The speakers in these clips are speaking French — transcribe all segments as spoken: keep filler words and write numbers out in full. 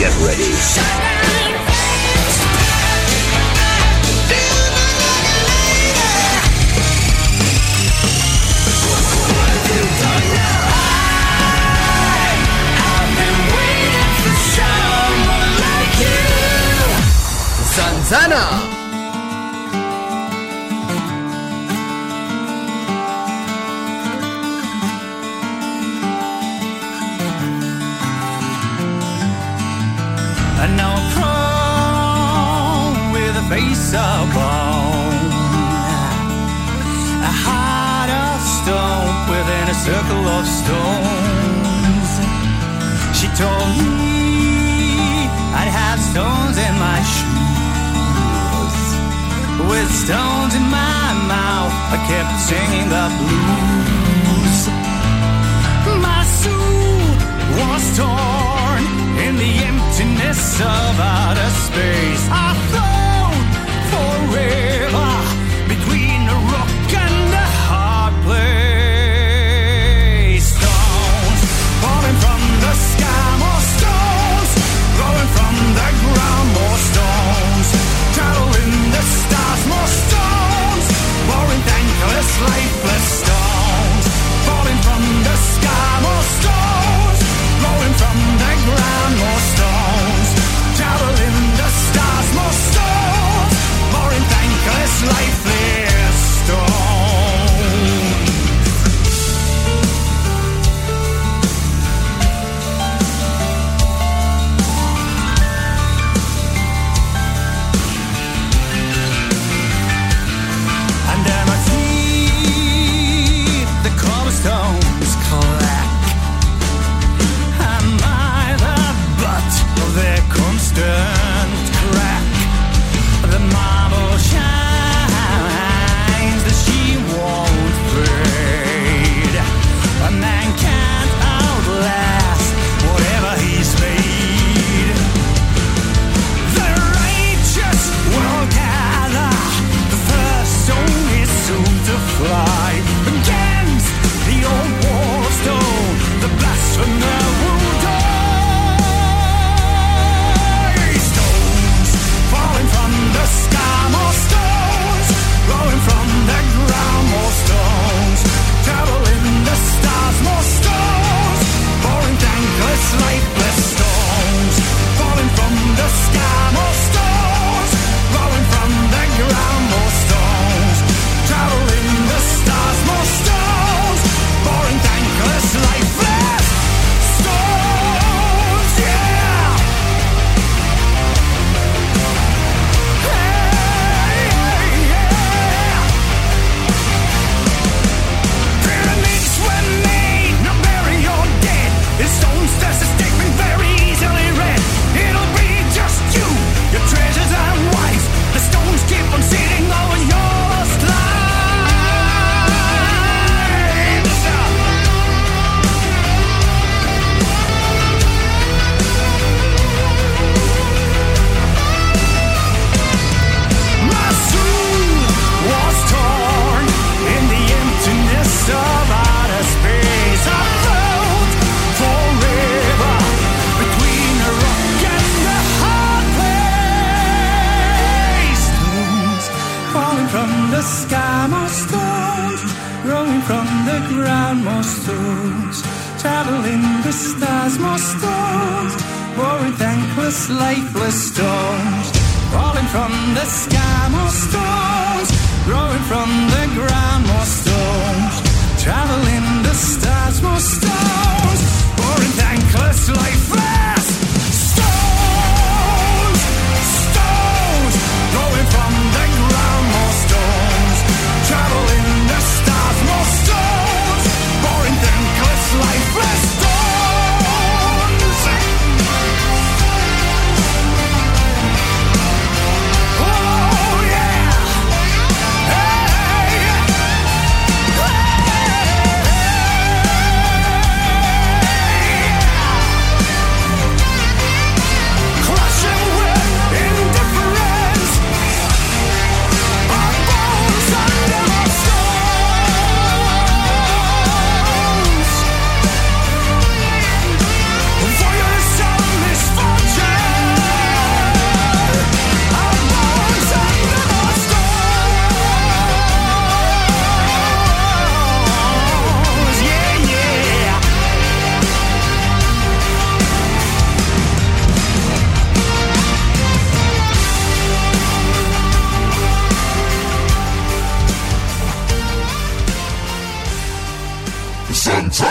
Get ready. Zanzana. And now prone with a face of bone, a heart of stone within a circle of stones. She told me I'd have stones in my shoes. With stones in my mouth, I kept singing the blues. My suit was torn in the emptiness of outer space. I float forever between a rock and a hard place. Stones falling from the sky, more stones rolling from the ground, more stones traveling the stars, more stones boring, thankless, lifeless stones falling from the sky, more stones rolling from the ground, more stones traveling the stars, more stones boring, thankless, lifeless stones. Under my feet the cobblestones clack. Am I the butt of their constant crack? The marble shines, the she won't fade. A man can't outlast whatever he's made. The righteous will gather, the first stone is soon to fly. Against the old wall stone, the blasphemer will die. Stones falling from the sky, more stones rolling from the ground, more stones traveling the stars, more stones boring, thankless, lifeless stones falling from the sky, more stones rolling from the ground, more stones traveling the stars, more stones boring, thankless, lifeless stones. Yeah. Hey, yeah. Pyramids were made, now bury your dead. In stones that's a statement very easily read. It'll be just you, your treasures and wives. The stones keep on sitting over your lost lives. My suit was torn in the emptiness of outer space. I float forever between a rock and a hard place. Stones falling from the sky, more stones rolling from the ground, more stones traveling the stars, more stones boring, thankless, lifeless stones falling from the sky, more stones rolling from the ground, more stones traveling the stars, more stones boring, thankless, lifeless stones. Stones rolling from the ground, more stones traveling the stars, more stones boring, thankless, lifeless stones. Oh yeah. Hey. Hey.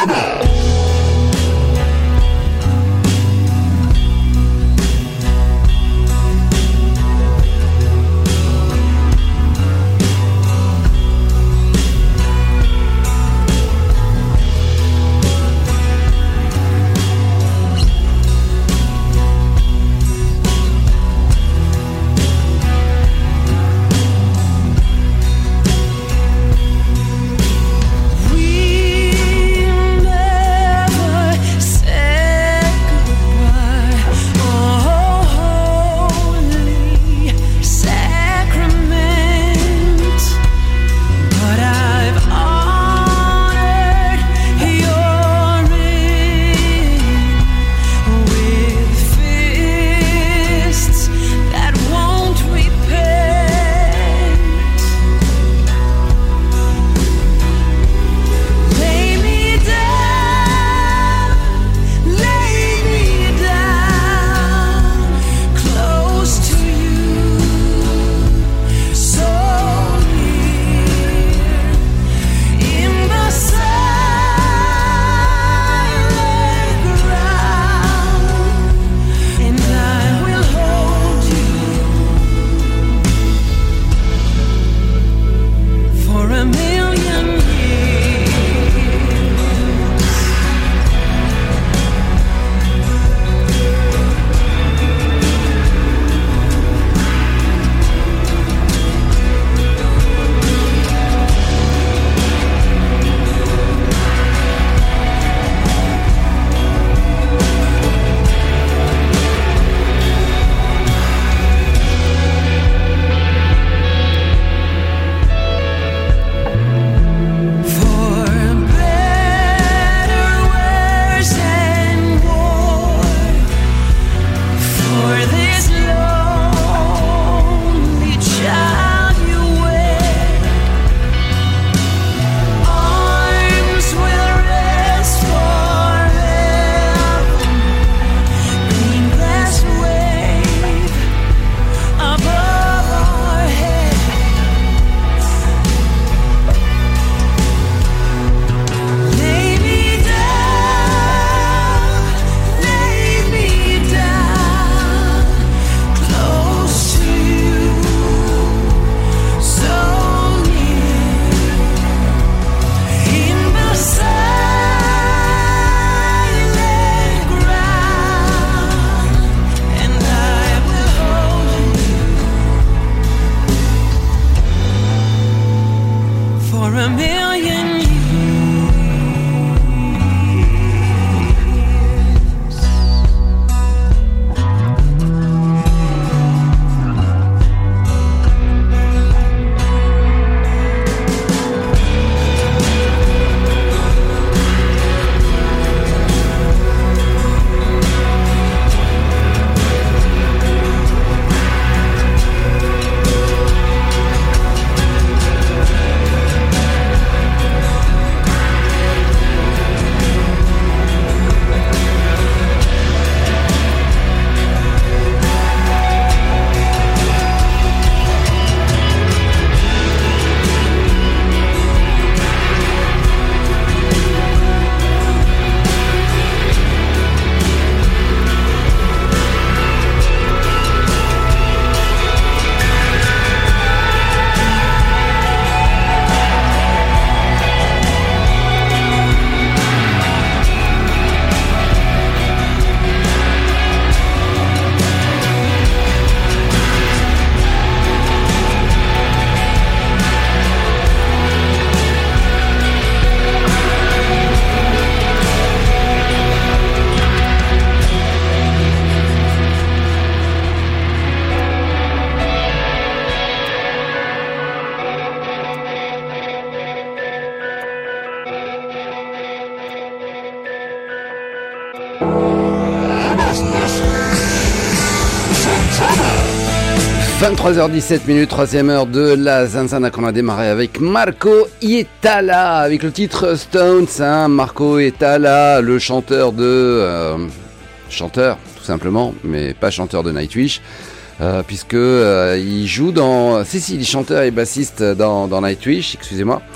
vingt-trois heures dix-sept minutes, troisième heure de la Zanzana qu'on a démarré avec Marco Hietala, avec le titre Stones, hein, Marco Hietala, le chanteur de... Euh, chanteur, tout simplement, mais pas chanteur de Nightwish, euh, puisque euh, il joue dans... Si, si, il est chanteur et bassiste dans, dans Nightwish, excusez-moi.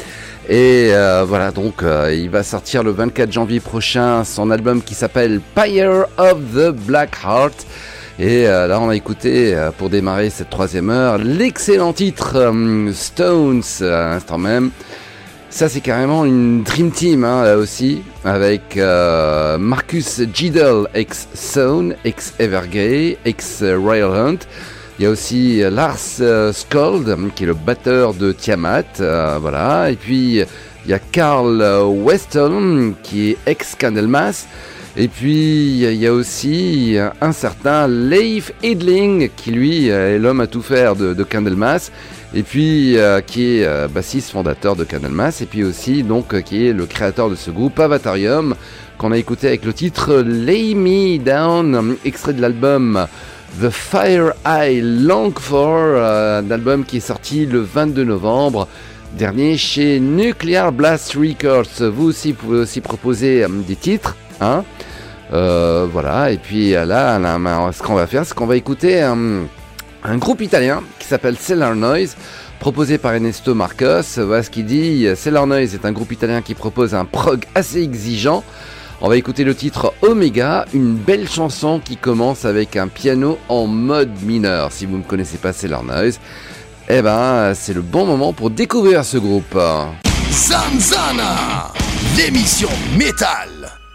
Et euh, voilà, donc euh, il va sortir le vingt-quatre janvier prochain son album qui s'appelle Pyre of the Black Heart. Et euh, là on va écouter euh, pour démarrer cette troisième heure l'excellent titre euh, Stones à l'instant même. Ça c'est carrément une Dream Team hein, là aussi, avec euh, Marcus Giddel ex Sound, ex Evergay, ex Royal Hunt. Il y a aussi Lars euh, Skold qui est le batteur de Tiamat, euh, voilà. Et puis il y a Carl Weston qui est ex Candlemas. Et puis il y a aussi un certain Leif Edling qui lui est l'homme à tout faire de, de Candlemas. Et puis euh, qui est euh, bassiste fondateur de Candlemas. Et puis aussi donc euh, qui est le créateur de ce groupe Avatarium qu'on a écouté avec le titre Lay Me Down, extrait de l'album The Fire I Long For, euh, un album qui est sorti le vingt-deux novembre dernier chez Nuclear Blast Records. Vous aussi pouvez aussi proposer euh, des titres, hein. Euh, voilà, et puis là, là ce qu'on va faire, c'est qu'on va écouter un, un groupe italien qui s'appelle Cellar Noise, proposé par Ernesto Marcos. Voilà ce qu'il dit. Cellar Noise est un groupe italien qui propose un prog assez exigeant. On va écouter le titre Omega, une belle chanson qui commence avec un piano en mode mineur. Si vous ne connaissez pas Cellar Noise, eh ben, c'est le bon moment pour découvrir ce groupe. Zanzana, l'émission métal.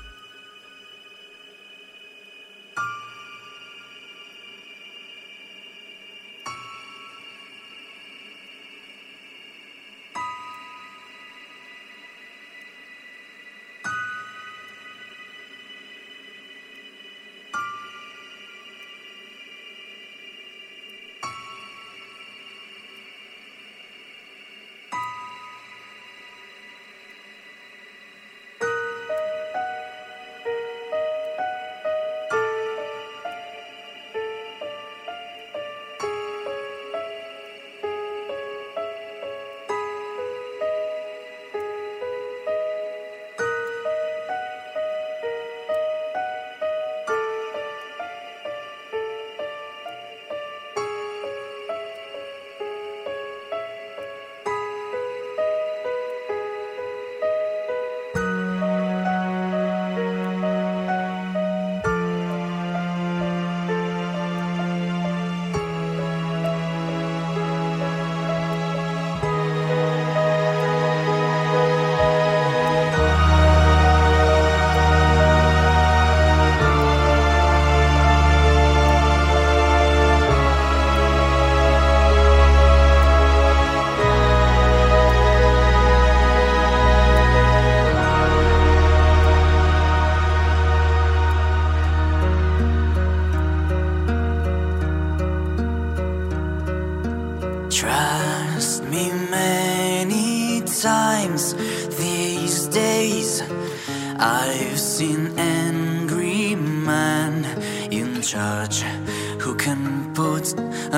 Trust me many times these days. I've seen angry men in church who can put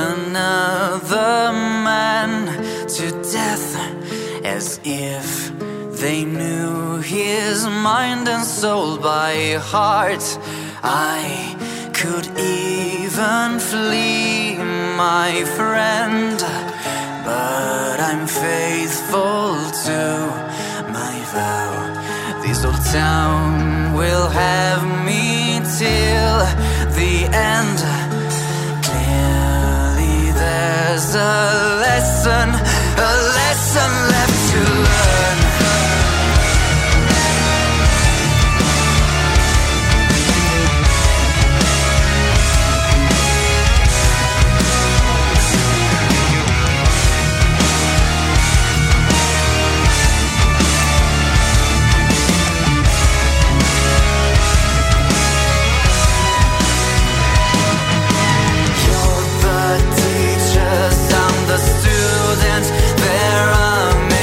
another man to death as if they knew his mind and soul by heart. I could even flee, my friend, but I'm faithful to my vow. This old town will have me till the end. Clearly there's a lesson, a lesson left to learn. Students, there are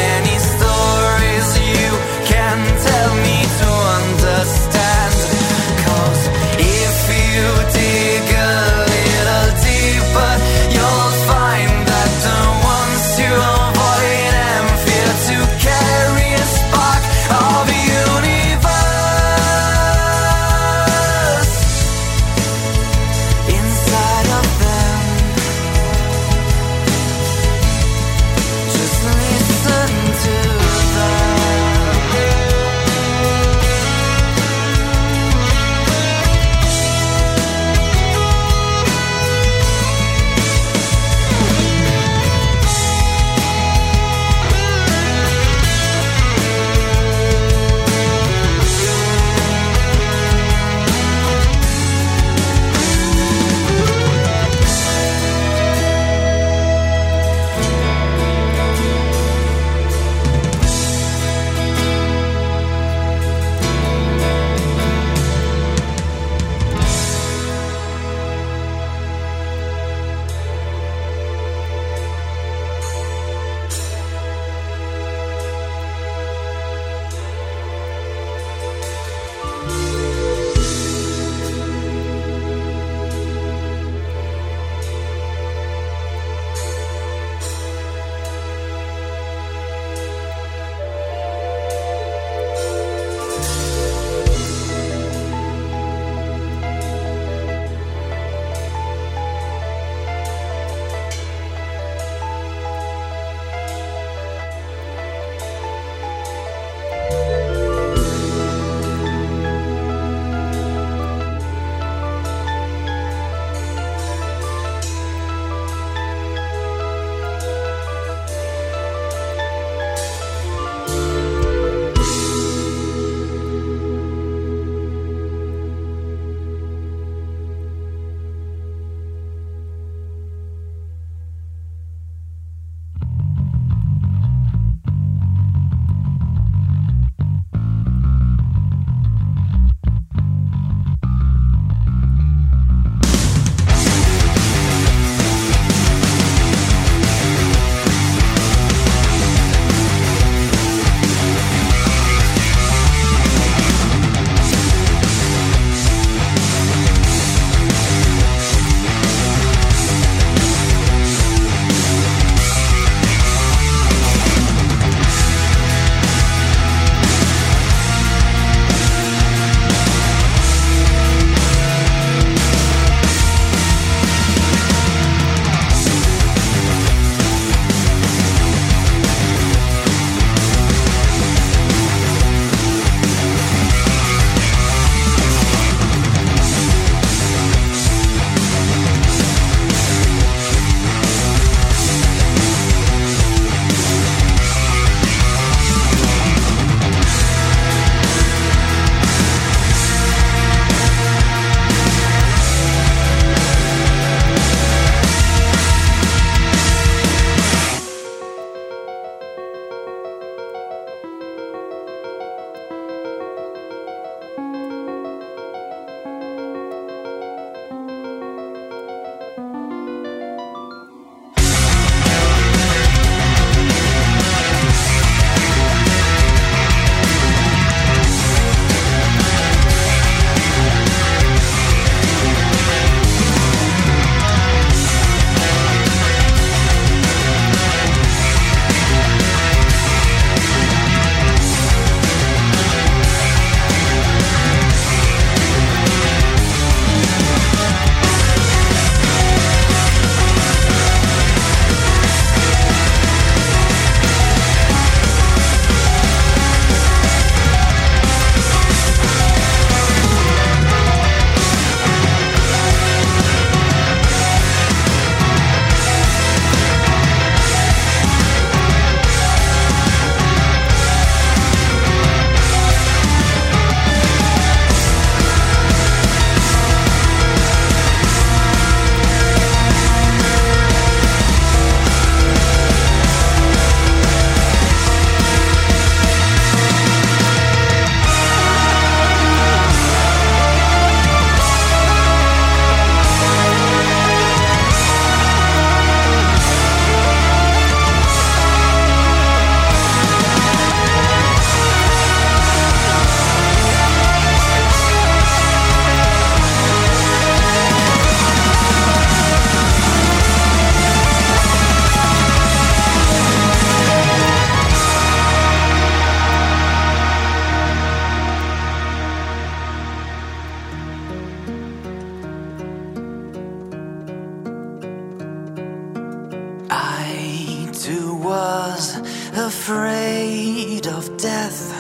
too was afraid of death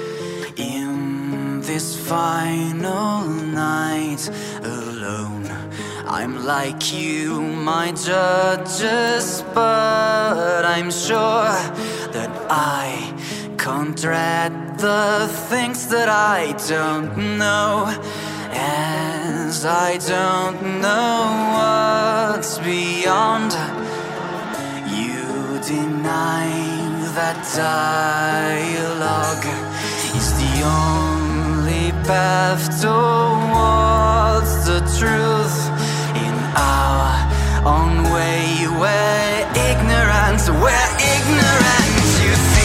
in this final night alone. I'm like you, my judges, but I'm sure that I can't dread the things that I don't know, as I don't know what's beyond. You deny that dialogue is the only path towards the truth in our own way. We're ignorant, we're ignorant, you see.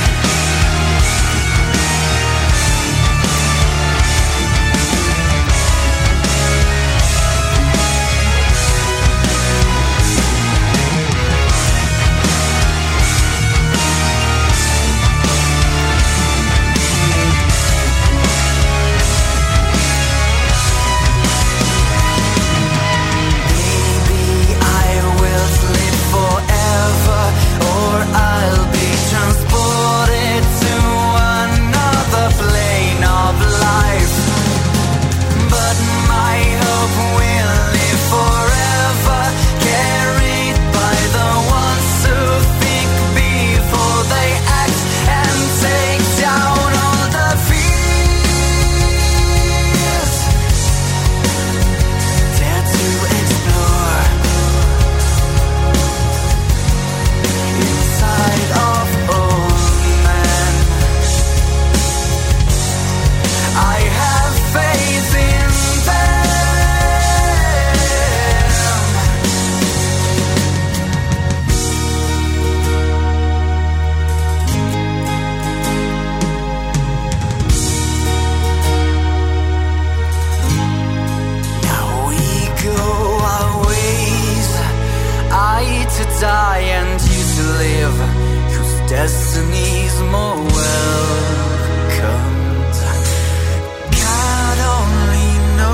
I'll be transported to another plane of life, but my hope will live forever, carried by the ones who think before they act and take down all the fears. Dare to explore inside of all men. I have faith in Now we go our ways, I to die and you to live, whose destiny's more welcomed. God only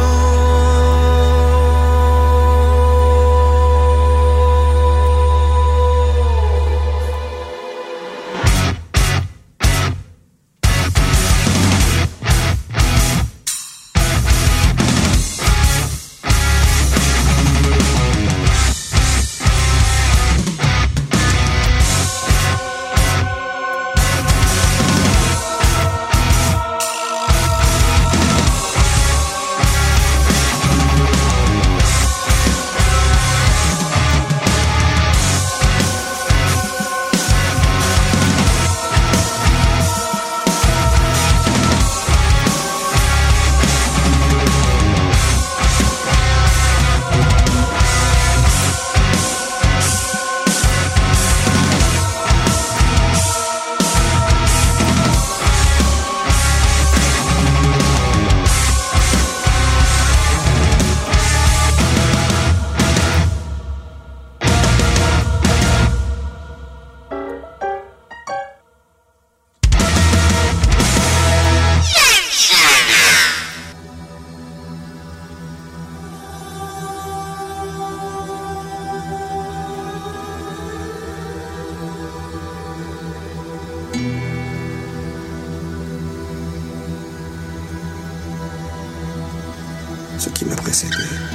Ce qui m'a précédé,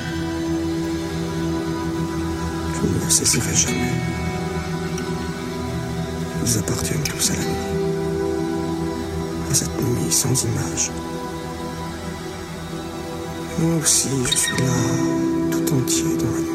je ne le saisirai jamais. Ils appartiennent tous à la nuit, à cette nuit sans image. Moi aussi, je suis là, tout entier dans la nuit.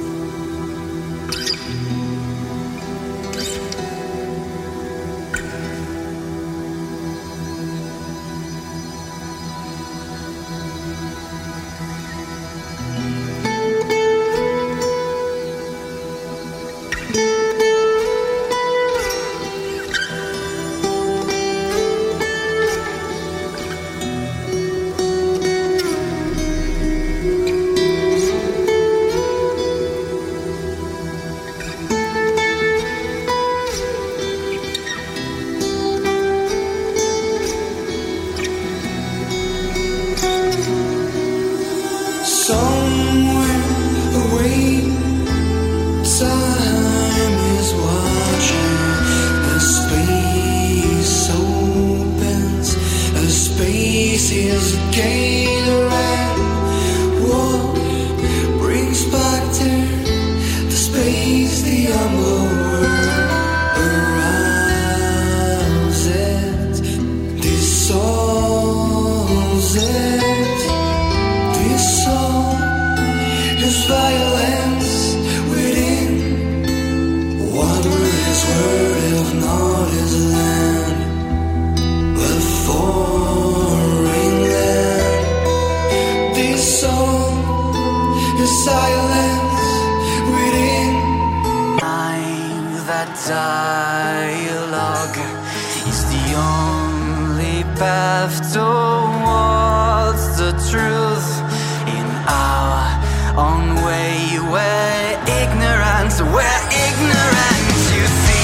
path towards the truth in our own way. We're ignorant, we're ignorant, you see.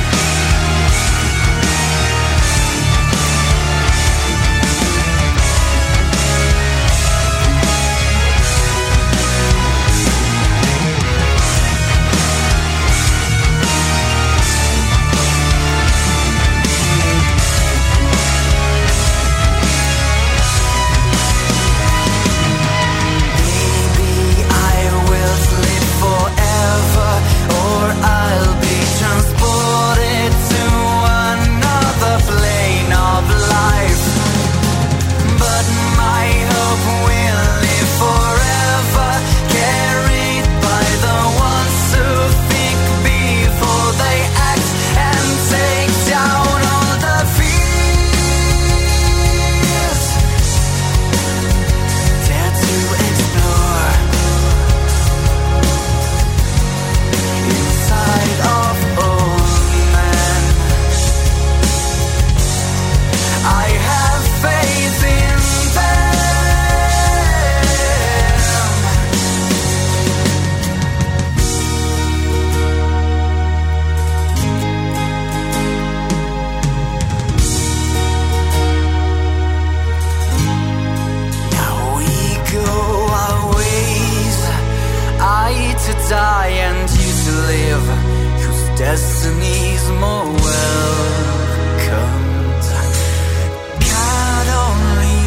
Destiny's more welcomed. God only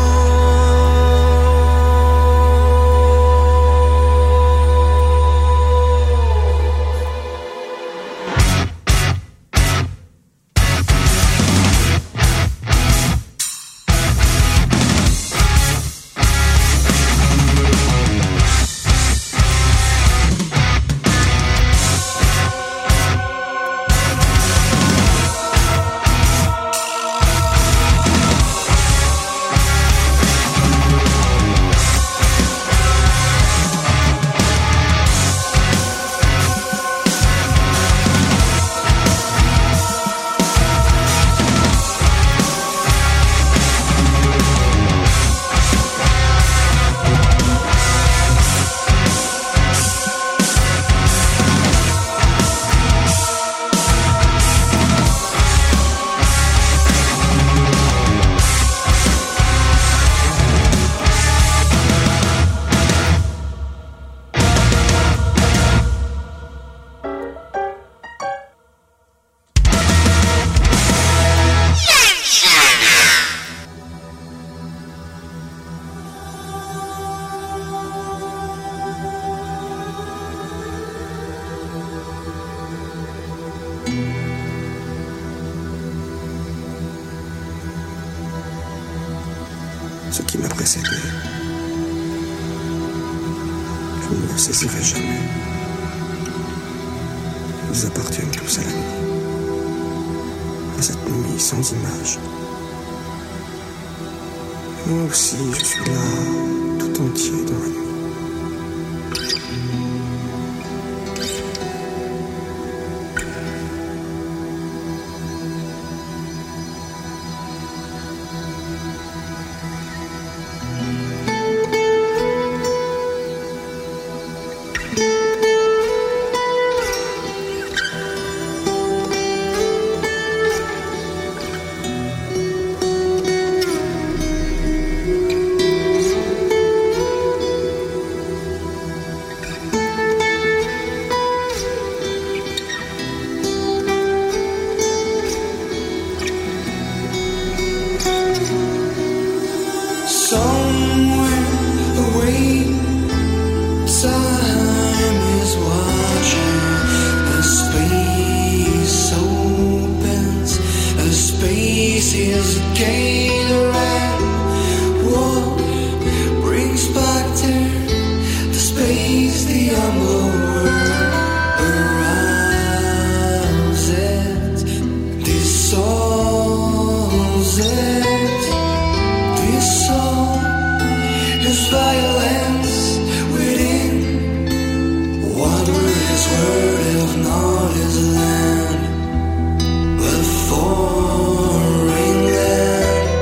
Ce qui m'a précédé, je ne le saisirai jamais. Ils appartiennent tous à la nuit, à cette nuit sans image. Moi aussi, je suis là, tout entier dans la nuit. Foreign land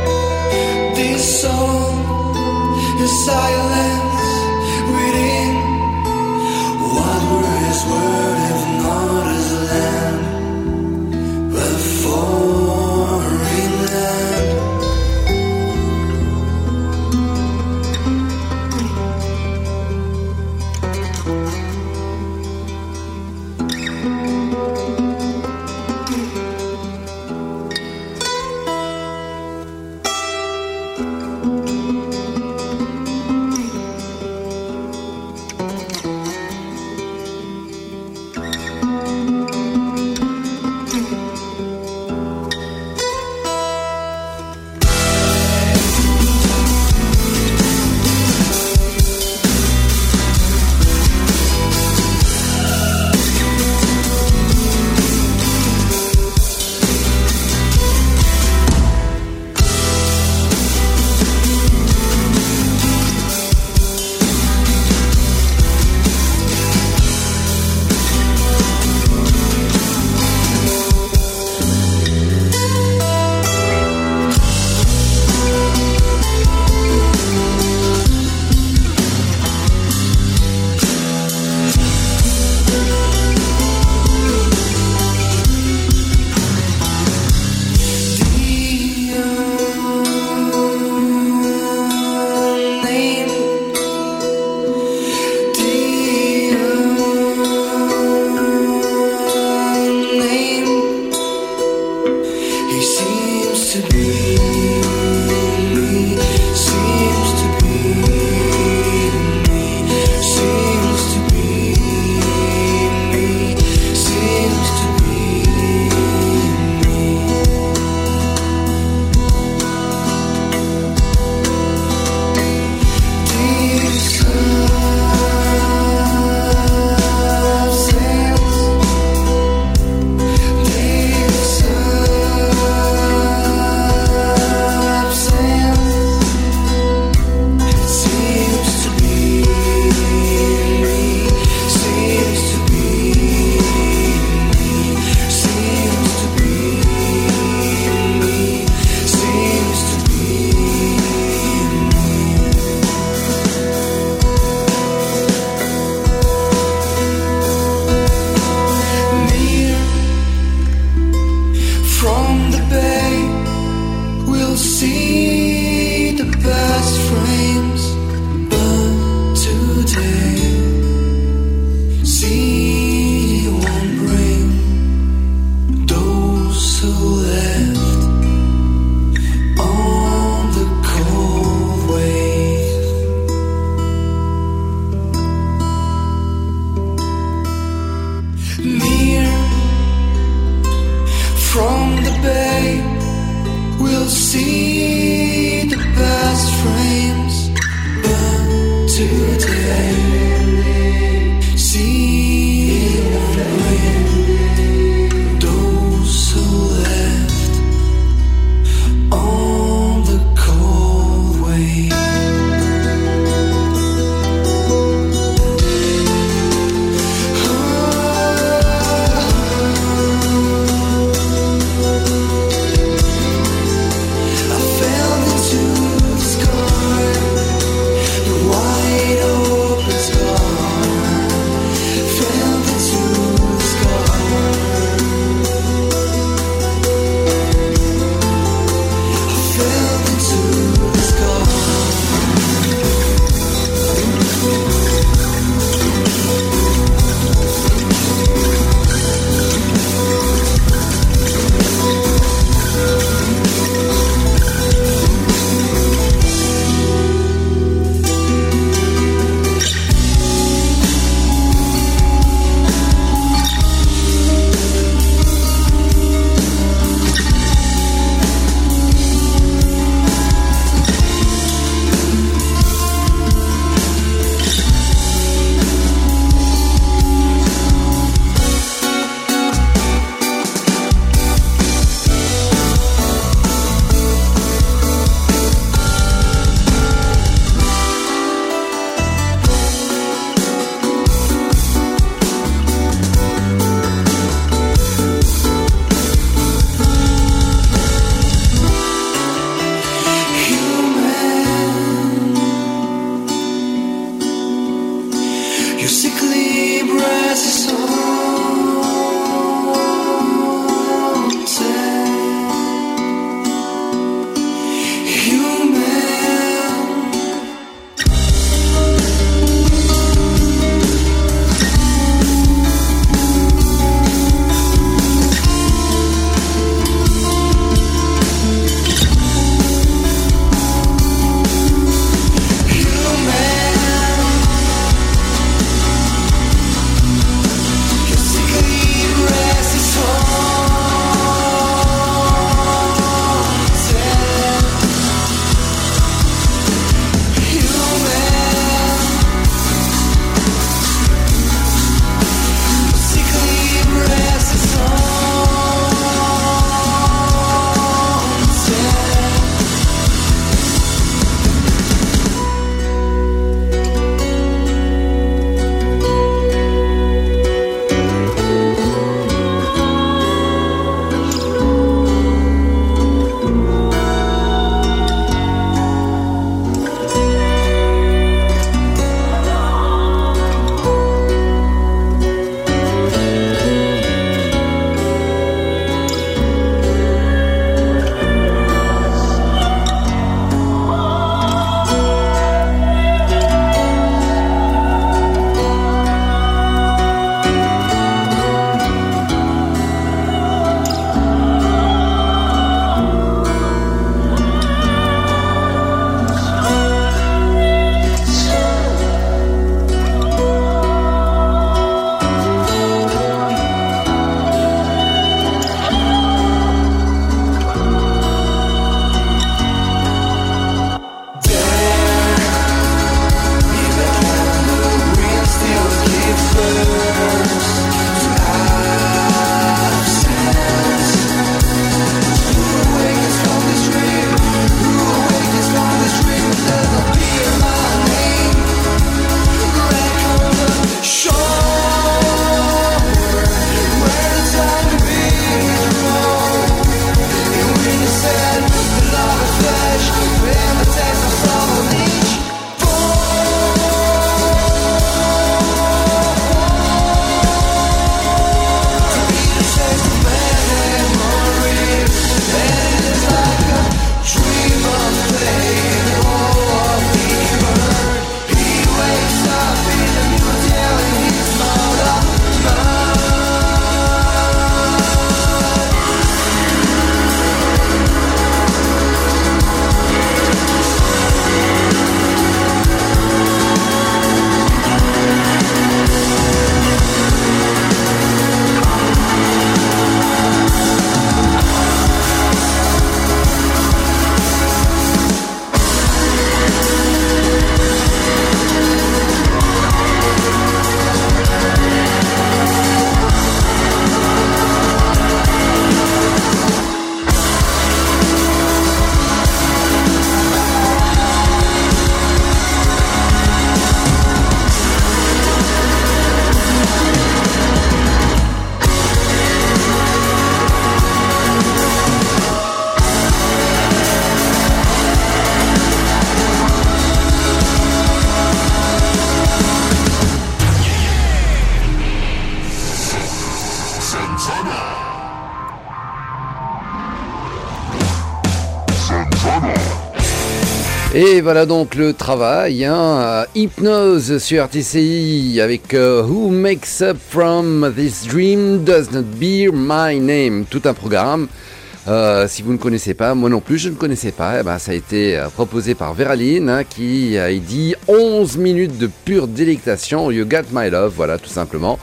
Et voilà donc le travail, hein, Hypnose sur R T C I avec uh, Who Makes Up From This Dream Does Not Bear My Name, tout un programme. Euh, si vous ne connaissez pas, moi non plus je ne connaissais pas, eh ben, ça a été euh, proposé par Véraline, hein, qui a dit onze minutes de pure délectation, You Got My Love, voilà tout simplement.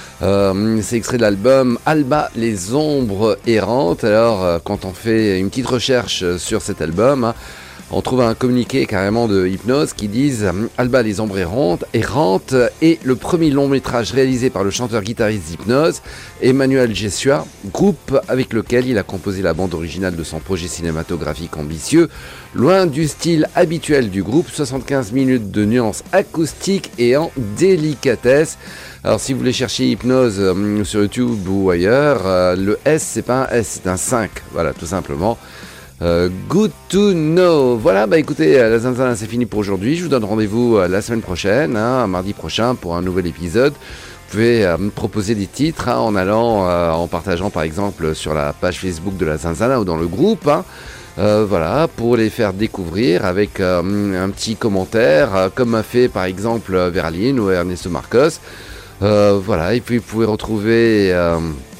Euh, c'est extrait de l'album Alba, les ombres errantes. Alors euh, quand on fait une petite recherche sur cet album, hein, on trouve un communiqué carrément de Hypnose qui disent Alba les ombres errantes, errantes est le premier long métrage réalisé par le chanteur-guitariste d'Hypnose, Emmanuel Jesua, groupe avec lequel il a composé la bande originale de son projet cinématographique ambitieux. Loin du style habituel du groupe, soixante-quinze minutes de nuances acoustiques et en délicatesse. Alors si vous voulez chercher Hypnose euh, sur YouTube ou ailleurs, euh, le S c'est pas un S, c'est un cinq, voilà tout simplement. Euh, good to know. Voilà, bah écoutez, la Zanzana c'est fini pour aujourd'hui. Je vous donne rendez-vous euh, la semaine prochaine, hein, mardi prochain pour un nouvel épisode. Vous pouvez euh, me proposer des titres hein, en allant, euh, en partageant par exemple sur la page Facebook de la Zanzana ou dans le groupe. Hein, euh, voilà, pour les faire découvrir avec euh, un petit commentaire, euh, comme a fait par exemple Véraline ou Ernesto Marcos. Euh, voilà, et puis vous pouvez retrouver euh,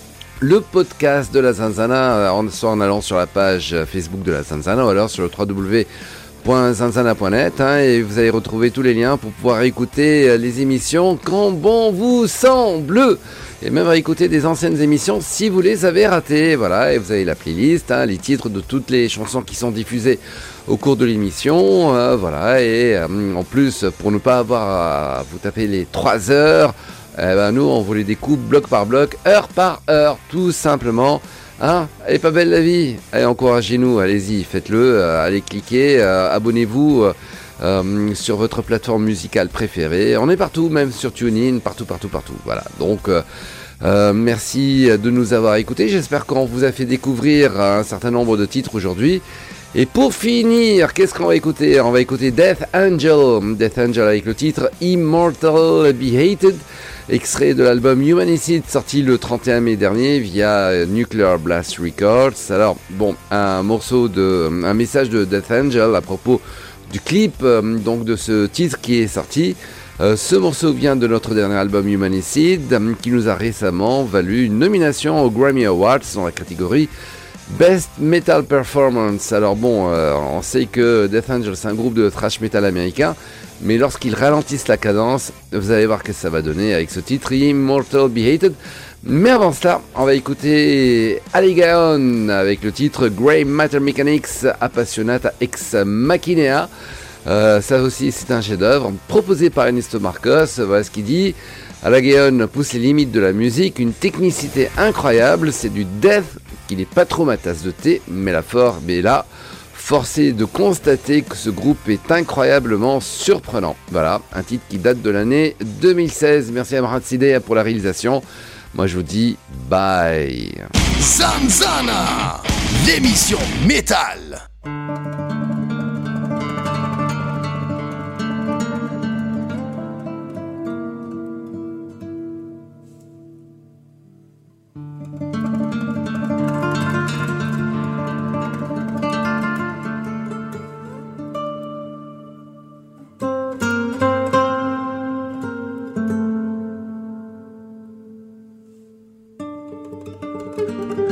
le podcast de la Zanzana, en, soit en allant sur la page Facebook de la Zanzana ou alors sur le w w w point zanzana point net, hein, et vous allez retrouver tous les liens pour pouvoir écouter les émissions quand bon vous semble, et même à écouter des anciennes émissions si vous les avez ratées. Voilà, et vous avez la playlist, hein, les titres de toutes les chansons qui sont diffusées au cours de l'émission, euh, voilà, et euh, en plus pour ne pas avoir à vous taper les trois heures, eh ben nous on vous les découpe bloc par bloc, heure par heure, tout simplement. Hein, elle est pas belle la vie. Allez, encouragez-nous, allez-y, faites-le, euh, allez cliquer, euh, abonnez-vous euh, euh, sur votre plateforme musicale préférée. On est partout, même sur TuneIn, partout, partout, partout. Voilà, donc euh, euh, merci de nous avoir écoutés. J'espère qu'on vous a fait découvrir un certain nombre de titres aujourd'hui. Et pour finir, qu'est-ce qu'on va écouter? On va écouter Death Angel, Death Angel avec le titre Immortal Be Hated, extrait de l'album Humanicide sorti le trente et un mai dernier via Nuclear Blast Records. Alors bon, un morceau de, un message de Death Angel à propos du clip euh, donc de ce titre qui est sorti. Euh, ce morceau vient de notre dernier album Humanicide, euh, qui nous a récemment valu une nomination aux Grammy Awards dans la catégorie Best Metal Performance. Alors bon, euh, on sait que Death Angel c'est un groupe de thrash metal américain, mais lorsqu'ils ralentissent la cadence, vous allez voir ce que ça va donner avec ce titre Immortal Be Hated. Mais avant cela, on va écouter Alligaon avec le titre Grey Matter Mechanics Appassionata Ex Machinea. Euh, ça aussi c'est un chef-d'œuvre proposé par Ernesto Marcos. Voilà ce qu'il dit. Alligaon pousse les limites de la musique, une technicité incroyable, c'est du death qui n'est pas trop ma tasse de thé, mais la forme est là. Forcé de constater que ce groupe est incroyablement surprenant. Voilà, un titre qui date de l'année deux mille seize. Merci à Marat Sidé pour la réalisation. Moi je vous dis bye. Zanzana, l'émission métal. Thank you.